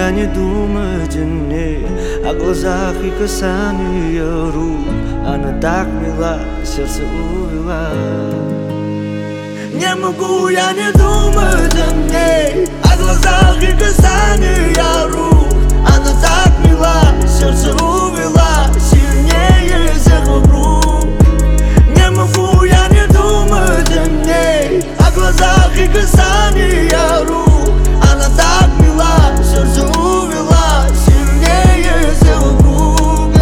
я не думать о ней, о глазах и касании рук. Она так мила, сердце увела. Не могу я не думать о ней, о глазах и касании рук. Она так мила, сердце увела, сильнее всех вокруг. Не могу я не думать о ней, о глазах и касании рук. Она так мила, сердце увела, сильнее всех вокруг.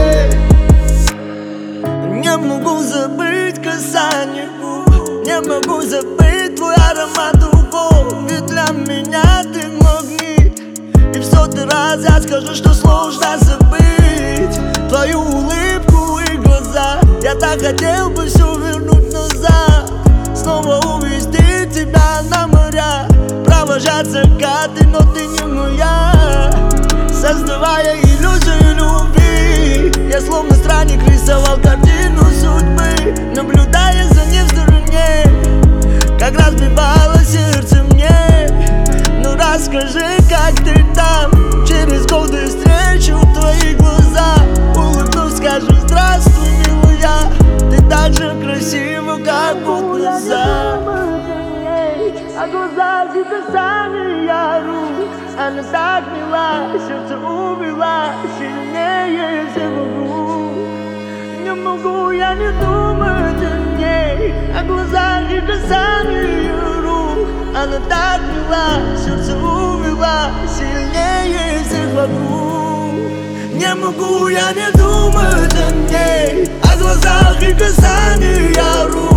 Не могу забыть касание губ, не могу забыть твой аромат духов. Ведь для меня ты магнит, и в сотый раз я скажу, что сложно забыть твою улыбку и глаза. Я так хотел бы все вернуть назад, снова увезти тебя на моря, провожать закаты, но ты не моя. Создавая иллюзию любви, я словно странник рисовал картину судьбы, наблюдая за ней в стороне, как разбивало сердце мне. Ну расскажи, как ты там, через годы встречу твои глаза, улыбнусь, скажу здравствуй, милая, ты так же красива, как год назад. О глазах и касании рук, она так мила, сердце увела, сильнее всех вокруг. Не могу я не думать о ней, о глазах и касании рук. Она так мила, сердце увела, сильнее всех вокруг. Не могу я не думать о ней, о глазах и касании рук.